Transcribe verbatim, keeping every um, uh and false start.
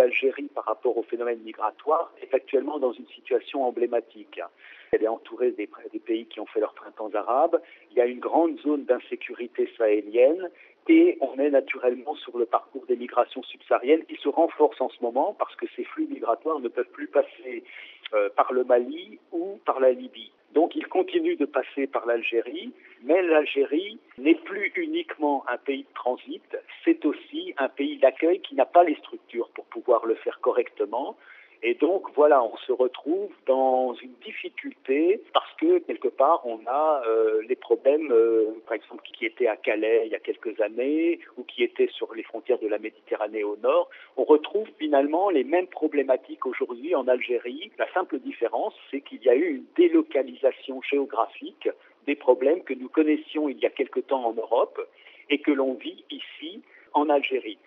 l'Algérie par rapport au phénomène migratoire est actuellement dans une situation emblématique. Elle est entourée des, des pays qui ont fait leur printemps arabe. Il y a une grande zone d'insécurité sahélienne et on est naturellement sur le parcours des migrations subsahariennes qui se renforce en ce moment parce que ces flux migratoires ne peuvent plus passer euh, par le Mali ou par la Libye. Donc ils continuent de passer par l'Algérie, mais l'Algérie n'est plus uniquement un pays de transit, c'est aussi un pays d'accueil qui n'a pas les structures pour pouvoir le faire correctement. Et donc, voilà, on se retrouve dans une difficulté parce que, quelque part, on a euh, les problèmes, euh, par exemple, qui étaient à Calais il y a quelques années ou qui étaient sur les frontières de la Méditerranée au nord. On retrouve finalement les mêmes problématiques aujourd'hui en Algérie. La simple différence, c'est qu'il y a eu une délocalisation géographique des problèmes que nous connaissions il y a quelque temps en Europe et que l'on vit ici en Algérie.